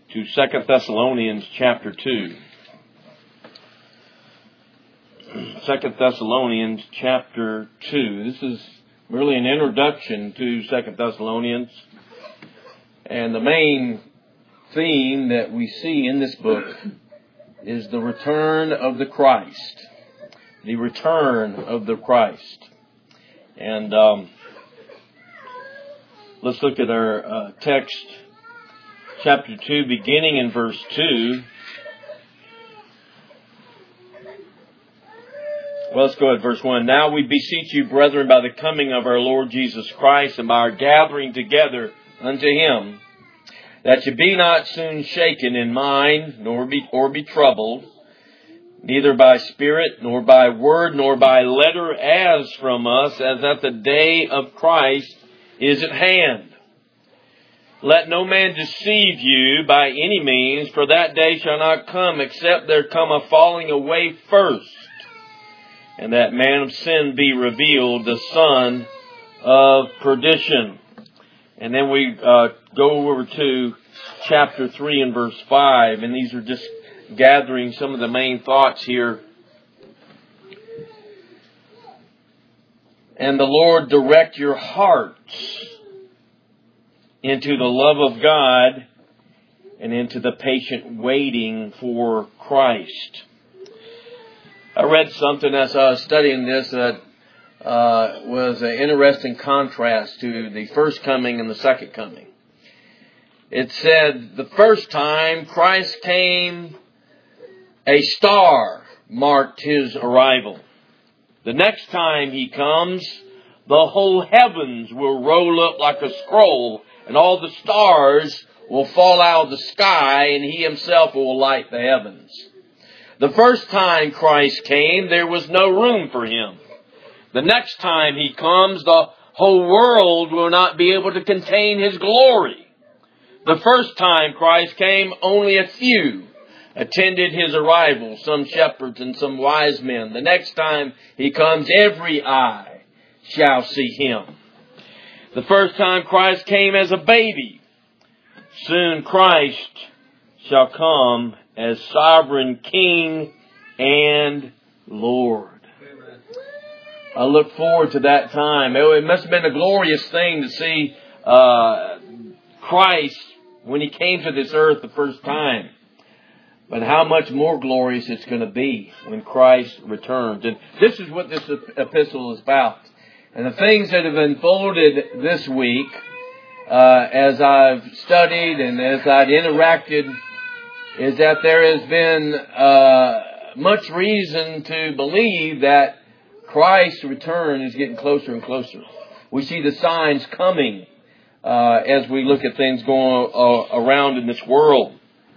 to 2 Thessalonians chapter 2. 2 Thessalonians chapter 2. This is really an introduction to 2 Thessalonians. And the main theme that we see in this book is the return of the Christ. The return of the Christ. And let's look at our text, chapter 2, beginning in verse 2. Well, let's go at verse 1. Now we beseech you, brethren, by the coming of our Lord Jesus Christ and by our gathering together unto Him, that ye be not soon shaken in mind, nor be troubled, neither by spirit, nor by word, nor by letter, as from us, as that the day of Christ is at hand. Let no man deceive you by any means, for that day shall not come, except there come a falling away first, and that man of sin be revealed, the son of perdition. And then we go over to chapter 3 and verse 5, and these are just gathering some of the main thoughts here. And the Lord direct your hearts into the love of God and into the patient waiting for Christ. I read something as I was studying this that was an interesting contrast to the first coming and the second coming. It said the first time Christ came, a star marked His arrival. The next time He comes, the whole heavens will roll up like a scroll, and all the stars will fall out of the sky, and He Himself will light the heavens. The first time Christ came, there was no room for Him. The next time He comes, the whole world will not be able to contain His glory. The first time Christ came, only a few attended His arrival, some shepherds and some wise men. The next time He comes, every eye shall see Him. The first time Christ came as a baby. Soon Christ shall come as sovereign King and Lord. I look forward to that time. It must have been a glorious thing to see Christ when He came to this earth the first time. But how much more glorious it's going to be when Christ returns. And this is what this epistle is about. And the things that have unfolded this week, as I've studied and as I've interacted, is that there has been much reason to believe that Christ's return is getting closer and closer. We see the signs coming as we look at things going around in this world.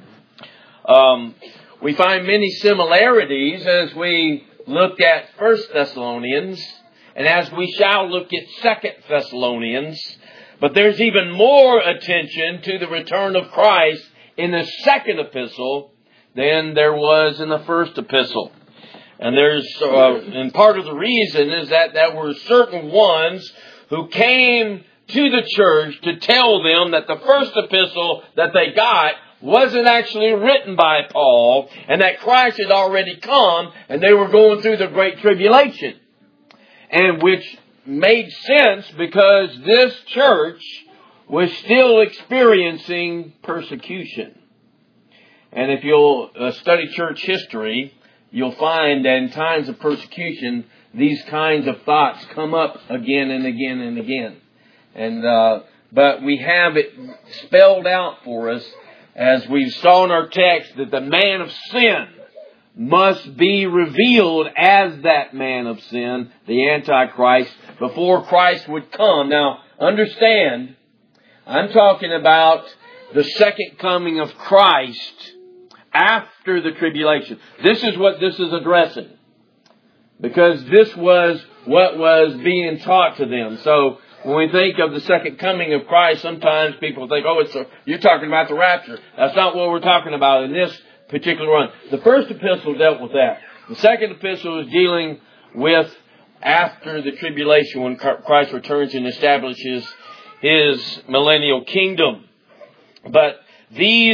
We find many similarities as we look at 1 Thessalonians and as we shall look at 2 Thessalonians. But there's even more attention to the return of Christ in the second epistle than there was in the first epistle. And and part of the reason is that there were certain ones who came to the church to tell them that the first epistle that they got wasn't actually written by Paul, and that Christ had already come, and they were going through the Great Tribulation. And which made sense because this church was still experiencing persecution. And if you'll study church history, you'll find that in times of persecution, these kinds of thoughts come up again and again and again. And but we have it spelled out for us, as we saw in our text, that the man of sin must be revealed as that man of sin, the Antichrist, before Christ would come. Now, understand, I'm talking about the second coming of Christ after the tribulation. This is what this is addressing, because this was what was being taught to them. So when we think of the second coming of Christ, sometimes people think, you're talking about the rapture. That's not what we're talking about in this particular one. The first epistle dealt with that. The second epistle is dealing with after the tribulation, when Christ returns and establishes His millennial kingdom. But these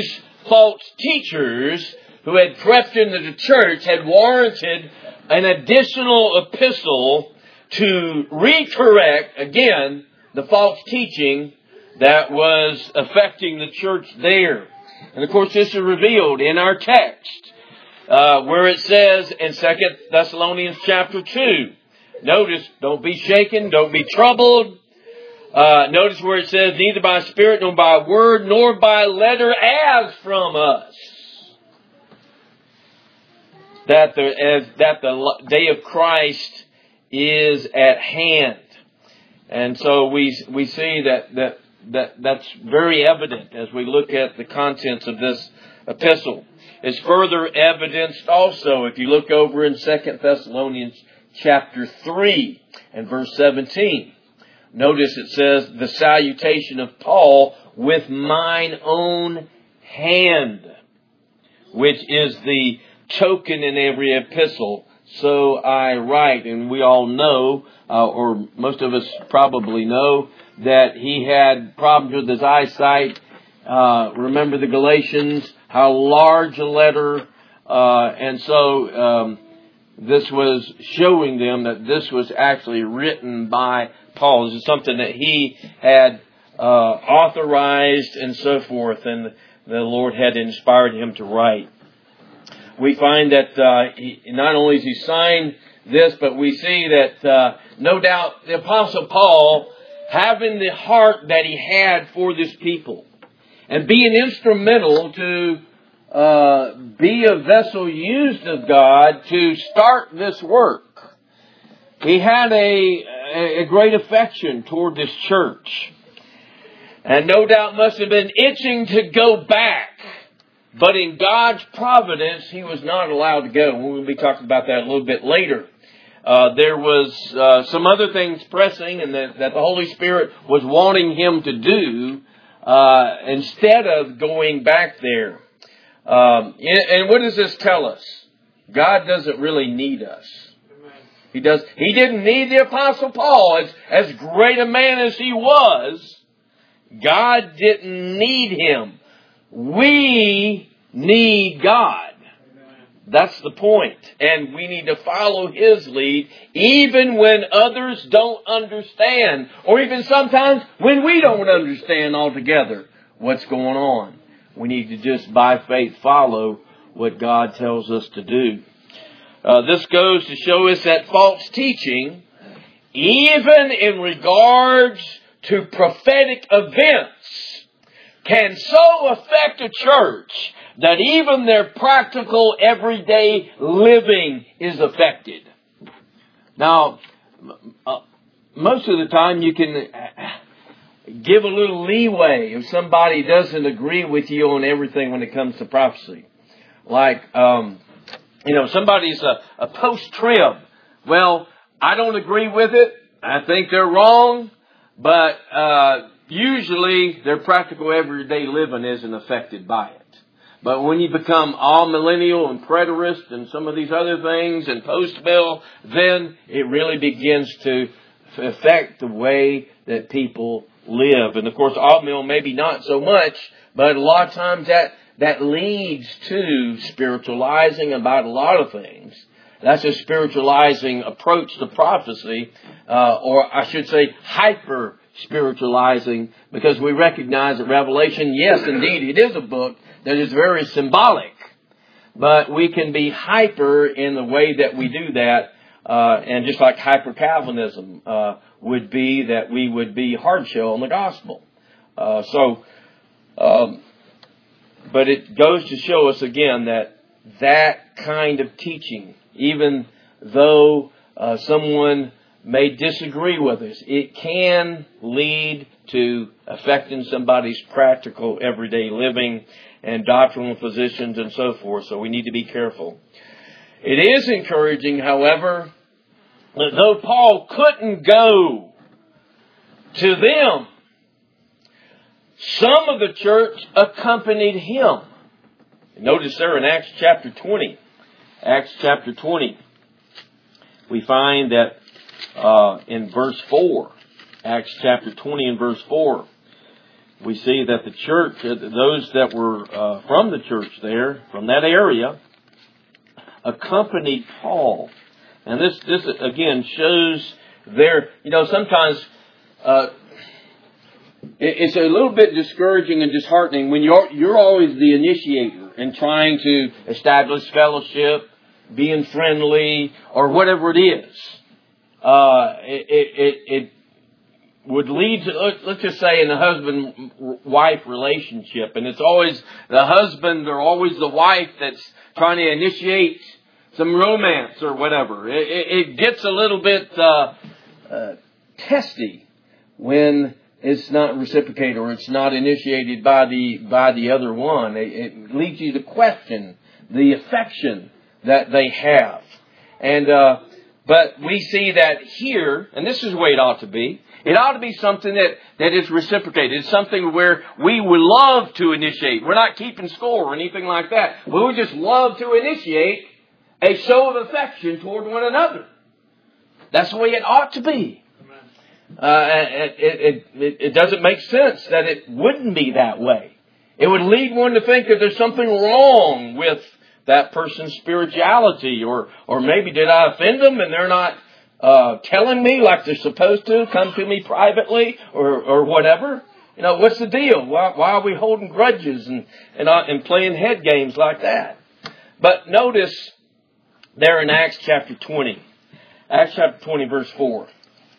false teachers who had crept into the church had warranted an additional epistle to recorrect, again, the false teaching that was affecting the church there. And of course, this is revealed in our text, where it says in 2 Thessalonians chapter 2. Notice, don't be shaken, don't be troubled. Notice where it says, neither by spirit, nor by word, nor by letter as from us. That the day of Christ is at hand. And so we see that's very evident as we look at the contents of this epistle. It's further evidenced also if you look over in 2 Thessalonians chapter 3 and verse 17. Notice it says, the salutation of Paul with mine own hand, which is the token in every epistle. So I write, and we all know, or most of us probably know, that he had problems with his eyesight. Remember the Galatians, how large a letter, and so this was showing them that this was actually written by Paul. This is something that he had authorized and so forth, and the Lord had inspired him to write. We find that not only has he signed this, but we see that no doubt the Apostle Paul, having the heart that he had for this people, and being instrumental to be a vessel used of God to start this work, he had a great affection toward this church. And no doubt must have been itching to go back. But in God's providence, he was not allowed to go. We'll be talking about that a little bit later. There was some other things pressing and that the Holy Spirit was wanting him to do instead of going back there. And what does this tell us? God doesn't really need us. He didn't need the Apostle Paul. As great a man as he was, God didn't need him. We need God. That's the point. And we need to follow his lead even when others don't understand. Or even sometimes when we don't understand altogether what's going on. We need to just by faith follow what God tells us to do. This goes to show us that false teaching, even in regards to prophetic events, can so affect a church that even their practical everyday living is affected. Now, most of the time you can give a little leeway if somebody doesn't agree with you on everything when it comes to prophecy. Like, somebody's a post-trib. Well, I don't agree with it. I think they're wrong. But usually their practical everyday living isn't affected by it. But when you become all millennial and preterist and some of these other things and post-mill, then it really begins to affect the way that people live. And of course, all-mill maybe not so much, but a lot of times that leads to spiritualizing about a lot of things. That's a spiritualizing approach to prophecy, or I should say hyper-spiritualizing, because we recognize that Revelation, yes, indeed, it is a book that is very symbolic, but we can be hyper in the way that we do that, and just like hyper-Calvinism would be that we would be hard shell on the gospel. But it goes to show us again that kind of teaching, even though someone may disagree with us, it can lead to affecting somebody's practical everyday living and doctrinal positions and so forth. So we need to be careful. It is encouraging, however, that though Paul couldn't go to them, some of the church accompanied him. Notice there in Acts chapter 20. Acts chapter 20. We find that in verse 4. Acts chapter 20 and verse 4. we see that the church, those that were from the church there, from that area, accompanied Paul. And this again shows their, sometimes it's a little bit discouraging and disheartening when you're always the initiator in trying to establish fellowship, being friendly, or whatever it is. It would lead to, let's just say, in a husband-wife relationship, and it's always the husband or always the wife that's trying to initiate some romance or whatever. It gets a little bit testy when it's not reciprocated or it's not initiated by the other one. It leads you to question the affection that they have. And but we see that here, and this is the way it ought to be. It ought to be something that is reciprocated. It's something where we would love to initiate. We're not keeping score or anything like that. We would just love to initiate a show of affection toward one another. That's the way it ought to be. It doesn't make sense that it wouldn't be that way. It would lead one to think that there's something wrong with that person's spirituality, or maybe did I offend them and they're not telling me like they're supposed to, come to me privately or whatever. What's the deal? Why are we holding grudges and playing head games like that? But notice there in Acts chapter 20. Acts chapter 20 verse 4.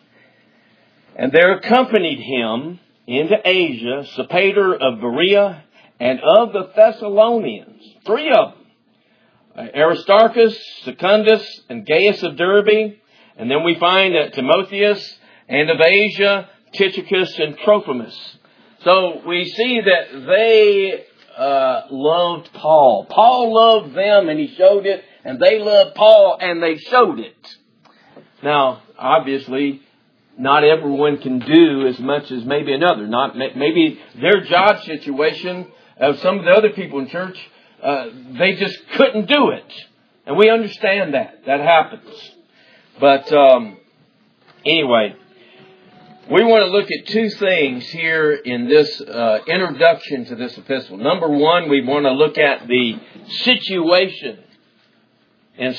And there accompanied him into Asia Sopater of Berea and of the Thessalonians, 3 of them, Aristarchus, Secundus, and Gaius of Derbe. And then we find that Timotheus, and of Asia, Tychicus and Trophimus. So we see that they loved Paul. Paul loved them and he showed it. And they loved Paul and they showed it. Now, obviously, not everyone can do as much as maybe another. Maybe their job situation of some of the other people in church, they just couldn't do it. And we understand that. That happens. But anyway, we want to look at two things here in this introduction to this epistle. Number one, we want to look at the situation in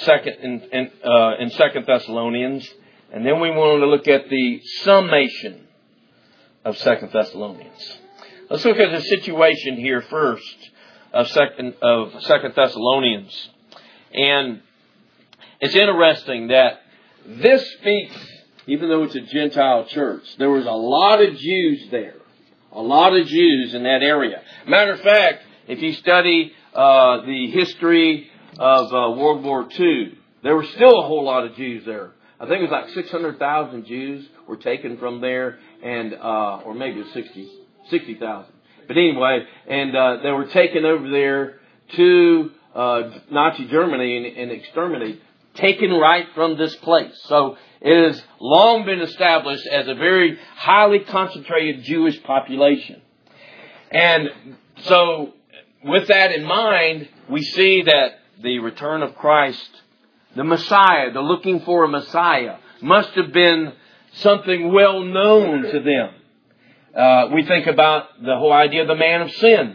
Second Thessalonians, and then we want to look at the summation of Second Thessalonians. Let's look at the situation here first of Second Thessalonians, and it's interesting that this speaks, even though it's a Gentile church, there was a lot of Jews there. A lot of Jews in that area. Matter of fact, if you study the history of World War II, there were still a whole lot of Jews there. I think it was like 600,000 Jews were taken from there, and or maybe it was 60,000. But anyway, and they were taken over there to Nazi Germany and exterminated. Taken right from this place. So it has long been established as a very highly concentrated Jewish population. And so with that in mind, we see that the return of Christ, the Messiah, the looking for a Messiah, must have been something well known to them. We think about the whole idea of the man of sin.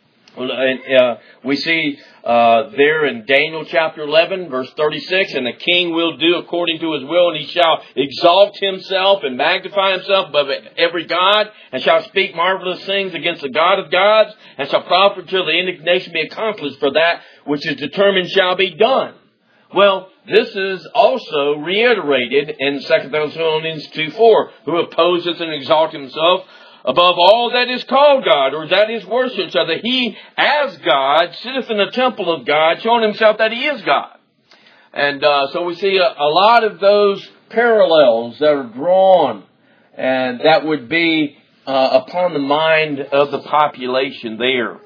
We see there in Daniel chapter 11, verse 36, and the king will do according to his will, and he shall exalt himself and magnify himself above every god, and shall speak marvelous things against the God of gods, and shall profit till the indignation be accomplished for that which is determined shall be done. Well, this is also reiterated in 2 Thessalonians 2:4, who opposeth and exalteth himself above all that is called God, or that is worshipped, so that he, as God, sitteth in the temple of God, showing himself that he is God. And so we see a lot of those parallels that are drawn, and that would be upon the mind of the population there.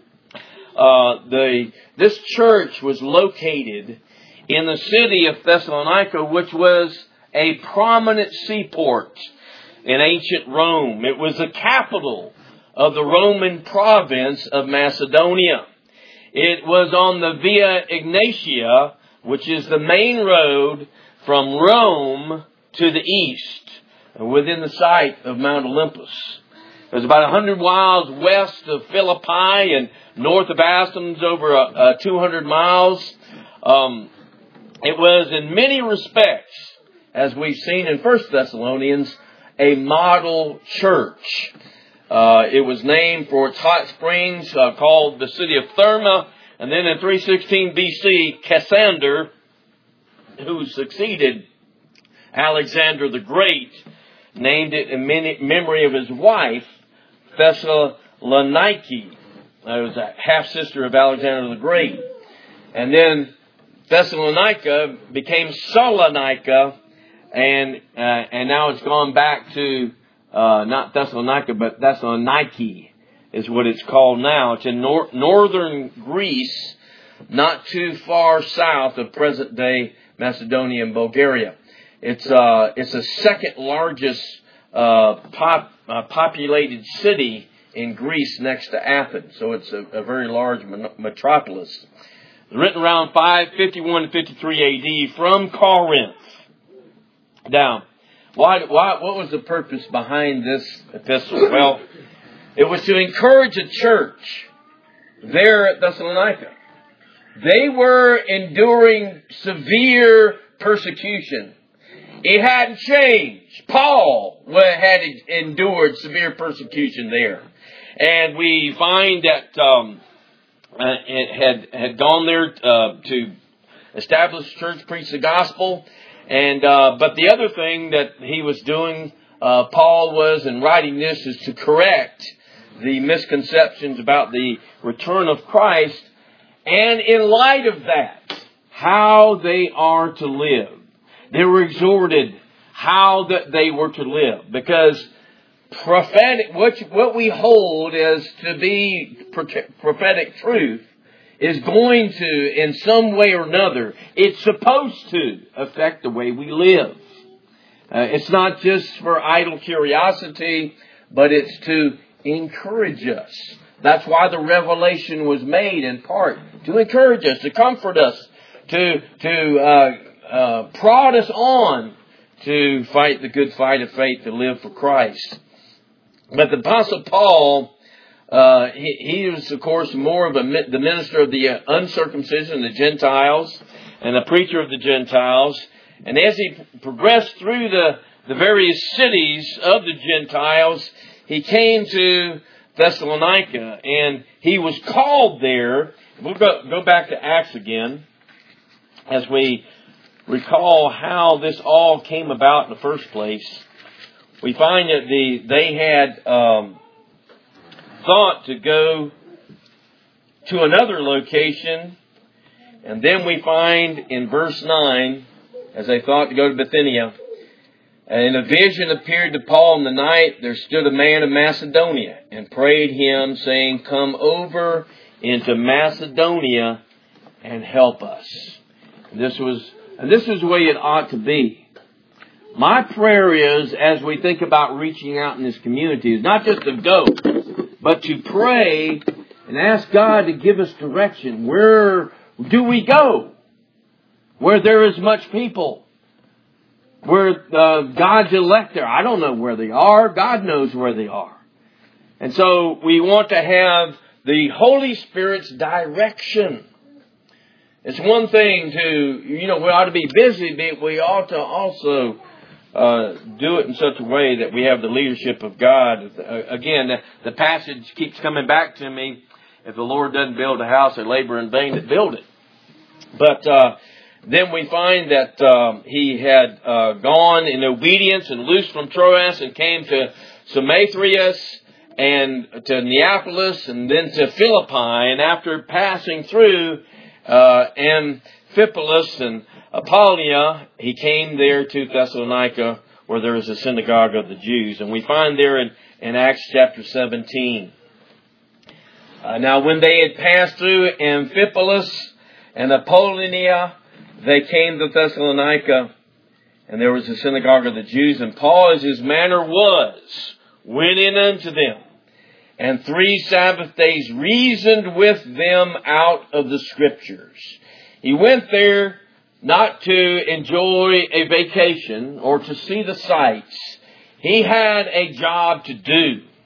This church was located in the city of Thessalonica, which was a prominent seaport in ancient Rome. It was the capital of the Roman province of Macedonia. It was on the Via Egnatia, which is the main road from Rome to the east, within the sight of Mount Olympus. It was about 100 miles west of Philippi and north of Athens, over 200 miles. It was in many respects, as we've seen in 1 Thessalonians, a model church. It was named for its hot springs, called the city of Therma. And then in 316 BC, Cassander, who succeeded Alexander the Great, named it in memory of his wife, Thessaloniki. It was a half-sister of Alexander the Great. And then Thessalonica became Salonika, and now it's gone back to not Thessalonica, but Thessaloniki is what it's called now. It's in northern Greece, not too far south of present-day Macedonia and Bulgaria. It's the second largest populated city in Greece next to Athens, so it's a very large metropolis. Written around 551 to 53 AD from Corinth. Now, what was the purpose behind this epistle? Well, it was to encourage a church there at Thessalonica. They were enduring severe persecution. It hadn't changed. Paul had endured severe persecution there. And we find that it had gone there to establish the church, preach the gospel. And but the other thing that he was doing, Paul was, in writing this, is to correct the misconceptions about the return of Christ, and in light of that, how they are to live. They were exhorted how that they were to live, because prophetic, what we hold as to be prophetic truth is going to, in some way or another, it's supposed to affect the way we live. It's not just for idle curiosity, but it's to encourage us. That's why the revelation was made, in part to encourage us, to comfort us, to prod us on to fight the good fight of faith, to live for Christ. But the Apostle Paul, he was, of course, more of the minister of the uncircumcision, the Gentiles, and the preacher of the Gentiles. And as he progressed through the various cities of the Gentiles, he came to Thessalonica, and he was called there. We'll go back to Acts again, as we recall how this all came about in the first place. We find that they had thought to go to another location, and then we find in verse 9, as they thought to go to Bithynia, and a vision appeared to Paul in the night. There stood a man of Macedonia and prayed him, saying, "Come over into Macedonia and help us." And this is the way it ought to be. My prayer is, as we think about reaching out in this community, is not just to go, but to pray and ask God to give us direction. Where do we go? Where there is much people. Where God's elect are. I don't know where they are. God knows where they are. And so we want to have the Holy Spirit's direction. It's one thing to, we ought to be busy, but we ought to also do it in such a way that we have the leadership of God. Again, the passage keeps coming back to me. If the Lord doesn't build a house, they labor in vain that build it. But then we find that he had gone in obedience and loosed from Troas and came to Samothrace and to Neapolis and then to Philippi. And after passing through Amphipolis and Apollonia, he came there to Thessalonica, where there is a synagogue of the Jews. And we find there in Acts chapter 17. Now when they had passed through Amphipolis and Apollonia, they came to Thessalonica, and there was a synagogue of the Jews. And Paul, as his manner was, went in unto them, and 3 Sabbath days reasoned with them out of the Scriptures. He went there not to enjoy a vacation or to see the sights. He had a job to do.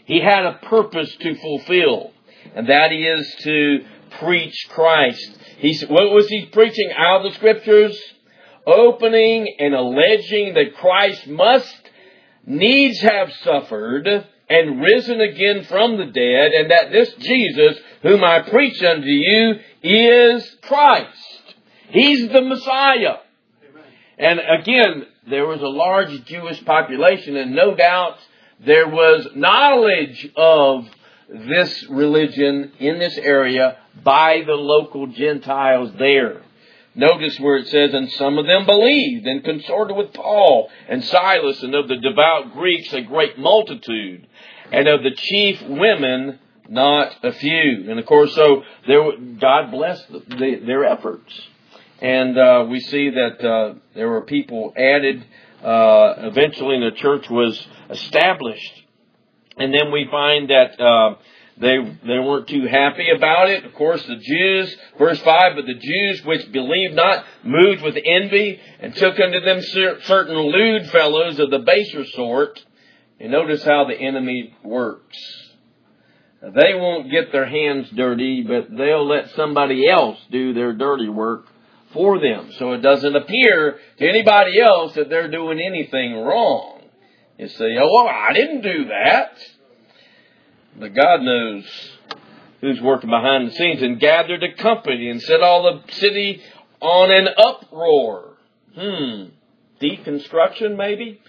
he had a purpose to fulfill, and that is to preach Christ. What was he preaching out of the Scriptures? Opening and alleging that Christ must needs have suffered and risen again from the dead, and that this Jesus, whom I preach unto you, is Christ. He's the Messiah. Amen. And again, there was a large Jewish population, and no doubt there was knowledge of this religion in this area by the local Gentiles there. Notice where it says, and some of them believed and consorted with Paul and Silas, and of the devout Greeks a great multitude, and of the chief women not a few. And of course, so God blessed their efforts. And we see that there were people added. Eventually the church was established. And then we find that they weren't too happy about it. Of course, the Jews, verse 5, but the Jews which believed not moved with envy and took unto them certain lewd fellows of the baser sort. And notice how the enemy works. They won't get their hands dirty, but they'll let somebody else do their dirty work for them. So it doesn't appear to anybody else that they're doing anything wrong. You say, oh, well, I didn't do that. But God knows who's working behind the scenes, and gathered a company and set all the city on an uproar. Deconstruction maybe?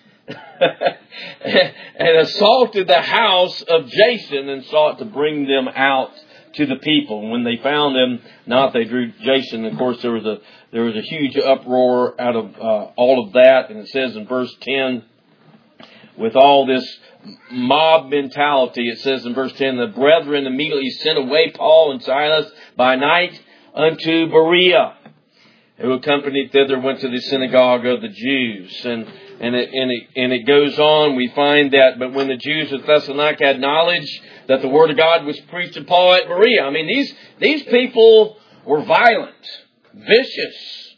And assaulted the house of Jason and sought to bring them out to the people. And when they found them not, they drew Jason. Of course, there was a huge uproar out of all of that. And it says in verse 10, with all this mob mentality, it says in verse 10, the brethren immediately sent away Paul and Silas by night unto Berea, who accompanied thither went to the synagogue of the Jews. And it goes on. We find that, but when the Jews of Thessalonica had knowledge that the word of God was preached to Paul at Berea. I mean, these people were violent, vicious.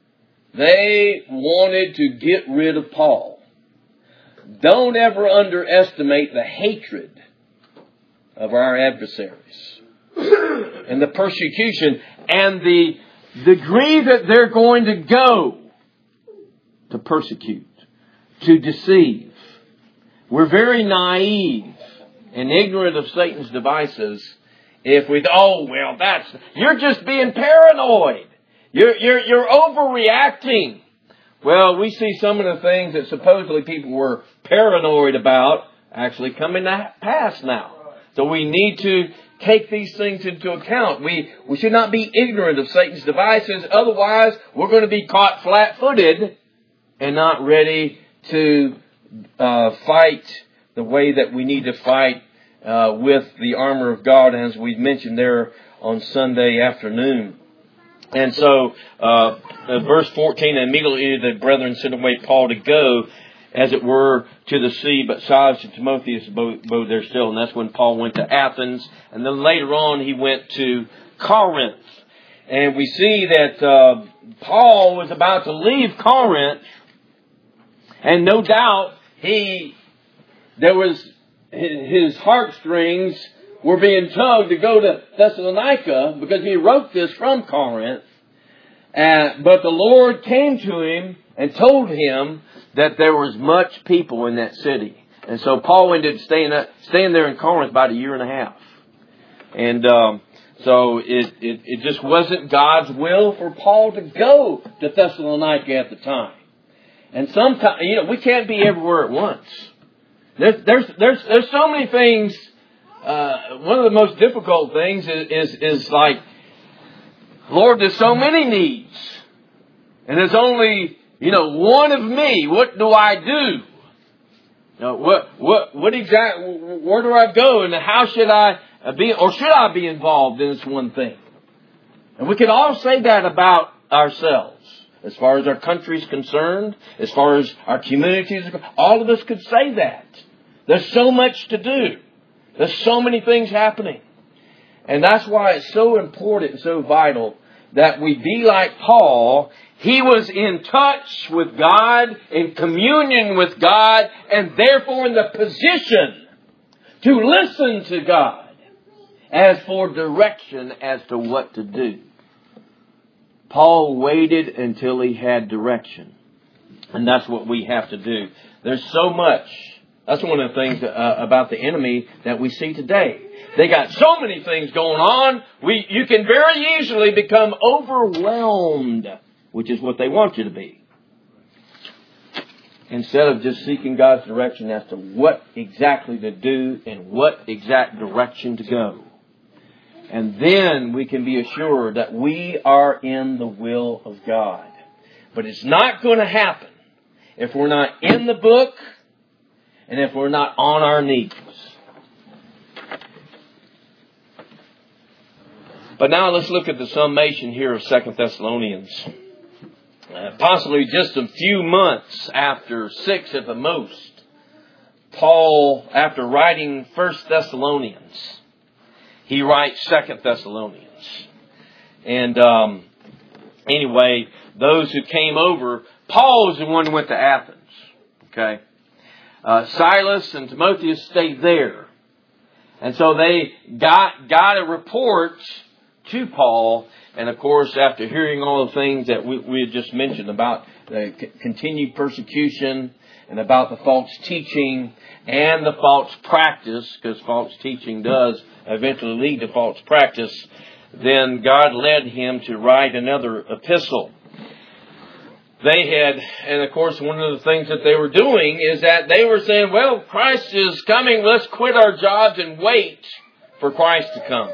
They wanted to get rid of Paul. Don't ever underestimate the hatred of our adversaries and the persecution and the degree that they're going to go to persecute, to deceive. We're very naive and ignorant of Satan's devices if we, you're just being paranoid. You're overreacting. Well, we see some of the things that supposedly people were paranoid about actually coming to pass now. So we need to take these things into account. We should not be ignorant of Satan's devices. Otherwise, we're going to be caught flat-footed and not ready to fight the way that we need to fight with the armor of God, as we mentioned there on Sunday afternoon. And so, verse 14, immediately the brethren sent away Paul to go, as it were, to the sea, but Silas and Timotheus abode there still. And that's when Paul went to Athens. And then later on, he went to Corinth. And we see that Paul was about to leave Corinth. And no doubt, his heartstrings were being tugged to go to Thessalonica, because he wrote this from Corinth. But the Lord came to him and told him that there was much people in that city. And so Paul ended up staying there in Corinth about a year and a half. And so it just wasn't God's will for Paul to go to Thessalonica at the time. And sometimes, we can't be everywhere at once. There's so many things. One of the most difficult things is like, Lord, there's so many needs, and there's only one of me. What do I do? What exactly? Where do I go, and how should I be, or should I be involved in this one thing? And we can all say that about ourselves. As far as our country is concerned, as far as our communities, all of us could say that. There's so much to do. There's so many things happening. And that's why it's so important and so vital that we be like Paul. He was in touch with God, in communion with God, and therefore in the position to listen to God as for direction as to what to do. Paul waited until he had direction. And that's what we have to do. There's so much. That's one of the things about the enemy that we see today. They got so many things going on. You can very easily become overwhelmed, which is what they want you to be. Instead of just seeking God's direction as to what exactly to do and what exact direction to go. And then we can be assured that we are in the will of God. But it's not going to happen if we're not in the book and if we're not on our knees. But now let's look at the summation here of 2 Thessalonians. Possibly just a few months after 6 at the most, Paul, after writing 1 Thessalonians, he writes 2 Thessalonians. And anyway, those who came over, Paul was the one who went to Athens. Okay, Silas and Timotheus stayed there. And so they got a report to Paul. And of course, after hearing all the things that we had just mentioned about the continued persecution and about the false teaching and the false practice, because false teaching does eventually lead to false practice, then God led him to write another epistle. They had, and of course, one of the things that they were doing is that they were saying, well, Christ is coming, let's quit our jobs and wait for Christ to come.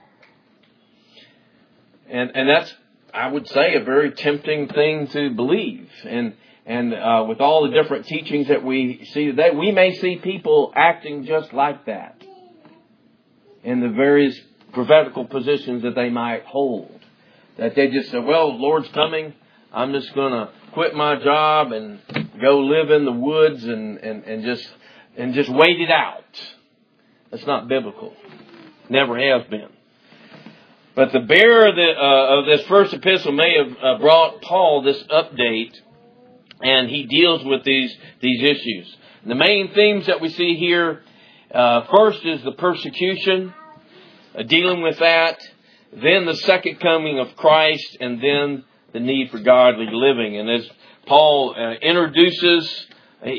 And that's, I would say, a very tempting thing to believe. And with all the different teachings that we see today, we may see people acting just like that in the various prophetical positions that they might hold. That they just say, well, the Lord's coming, I'm just going to quit my job and go live in the woods and just wait it out. That's not biblical. Never has been. But the bearer of this first epistle may have brought Paul this update, and he deals with these issues. The main themes that we see here, first is the persecution, dealing with that, then the second coming of Christ, and then the need for godly living. And as Paul introduces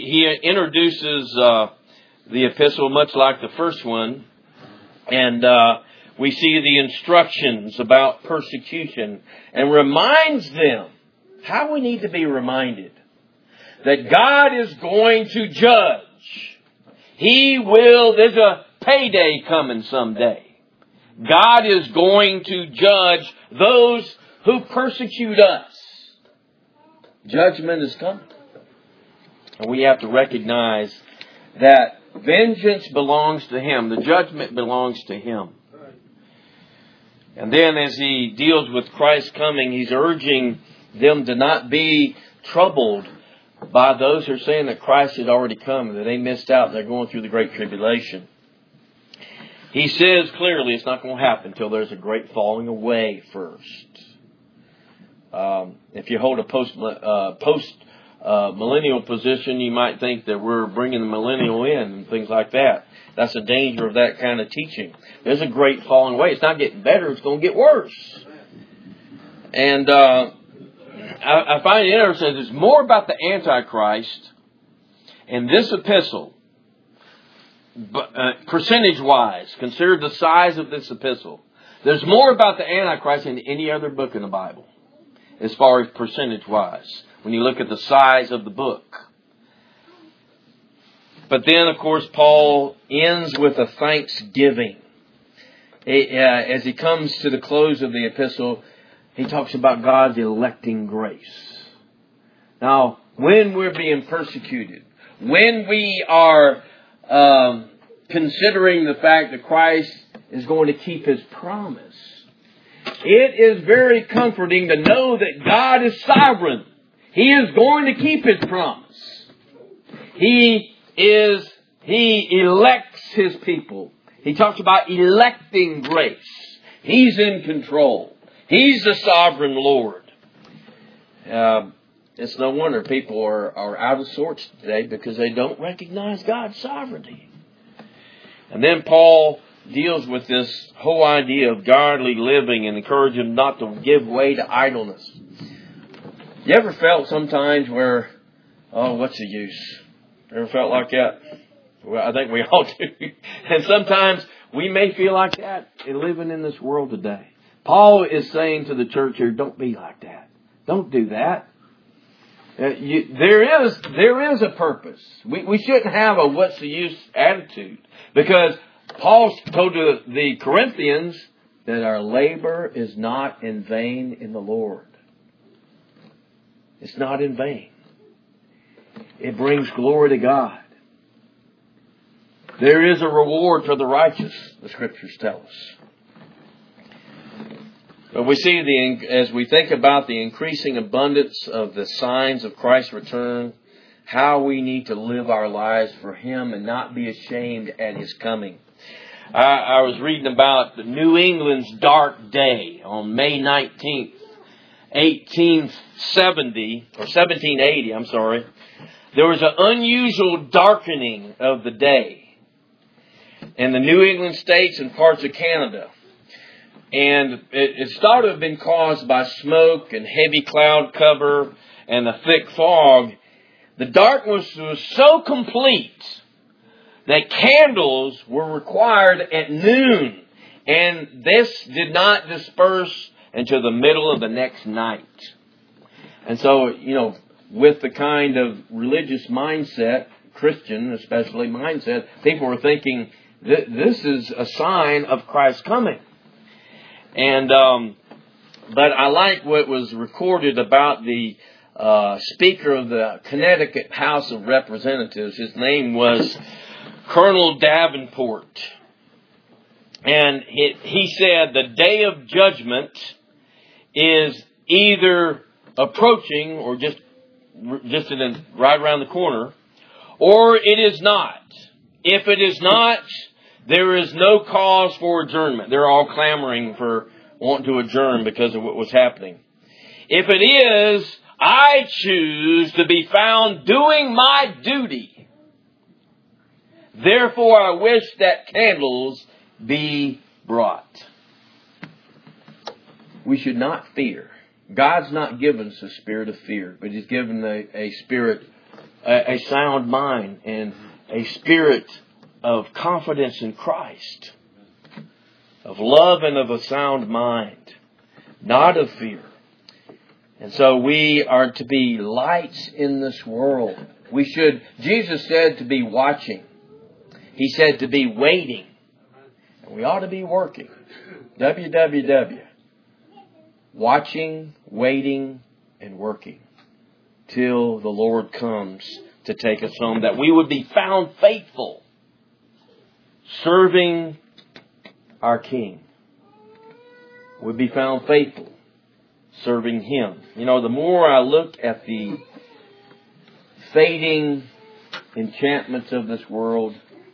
the epistle much like the first one, and we see the instructions about persecution and reminds them how we need to be reminded that God is going to judge. He will, there's a payday coming someday. God is going to judge those who persecute us. Judgment is coming. And we have to recognize that vengeance belongs to Him. The judgment belongs to Him. And then as he deals with Christ's coming, he's urging them to not be troubled by those who are saying that Christ had already come, that they missed out, they're going through the Great Tribulation. He says clearly it's not going to happen until there's a great falling away first. If you hold a post-millennial position, you might think that we're bringing the millennial in and things like that. That's a danger of that kind of teaching. There's a great falling away. It's not getting better. It's going to get worse. And I find it interesting. There's more about the Antichrist in this epistle, percentage-wise. Consider the size of this epistle. There's more about the Antichrist than any other book in the Bible, as far as percentage-wise, when you look at the size of the book. But then, of course, Paul ends with a thanksgiving. As he comes to the close of the epistle, he talks about God's electing grace. Now, when we're being persecuted, when we are considering the fact that Christ is going to keep His promise, it is very comforting to know that God is sovereign. He is going to keep His promise. He elects His people. He talks about electing grace. He's in control. He's the sovereign Lord. It's no wonder people are out of sorts today because they don't recognize God's sovereignty. And then Paul deals with this whole idea of godly living and encourages them not to give way to idleness. You ever felt sometimes where, oh, what's the use? Ever felt like that? Well, I think we all do. And sometimes we may feel like that in living in this world today. Paul is saying to the church here, don't be like that. Don't do that. There is a purpose. We shouldn't have a what's the use attitude. Because Paul told the Corinthians that our labor is not in vain in the Lord. It's not in vain. It brings glory to God. There is a reward for the righteous, the Scriptures tell us. But we see as we think about the increasing abundance of the signs of Christ's return, how we need to live our lives for Him and not be ashamed at His coming. I was reading about New England's dark day on May 19th, 1780, I'm sorry. There was an unusual darkening of the day in the New England states and parts of Canada. And it's thought to have been caused by smoke and heavy cloud cover and a thick fog. The darkness was so complete that candles were required at noon. And this did not disperse until the middle of the next night. And so, with the kind of religious mindset, Christian especially mindset, people were thinking this is a sign of Christ's coming. And but I like what was recorded about the Speaker of the Connecticut House of Representatives. His name was Colonel Davenport. And he said the day of judgment is either approaching or just right around the corner, or it is not. If it is not, there is no cause for adjournment. They're all clamoring for wanting to adjourn because of what was happening. If it is, I choose to be found doing my duty. Therefore, I wish that candles be brought. We should not fear. God's not given us a spirit of fear, but He's given a spirit, a sound mind, and a spirit of confidence in Christ, of love and of a sound mind, not of fear. And so we are to be lights in this world. Jesus said to be watching. He said to be waiting. And we ought to be working. WWW. Watching, waiting, and working till the Lord comes to take us home, that we would be found faithful, serving our King. We'd be found faithful, serving Him. The more I look at the fading enchantments of this world,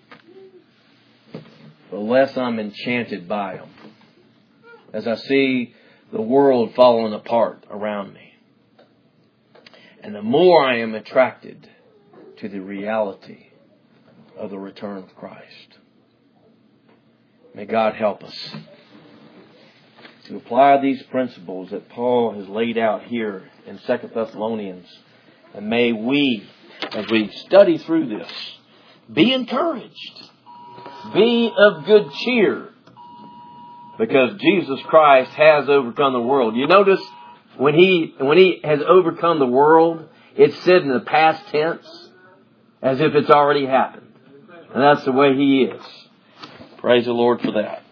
the less I'm enchanted by them. As I see the world falling apart around me. And the more I am attracted to the reality of the return of Christ. May God help us to apply these principles that Paul has laid out here in 2 Thessalonians. And may we, as we study through this, be encouraged. Be of good cheer. Because Jesus Christ has overcome the world. You notice when He has overcome the world, it's said in the past tense as if it's already happened. And that's the way He is. Praise the Lord for that.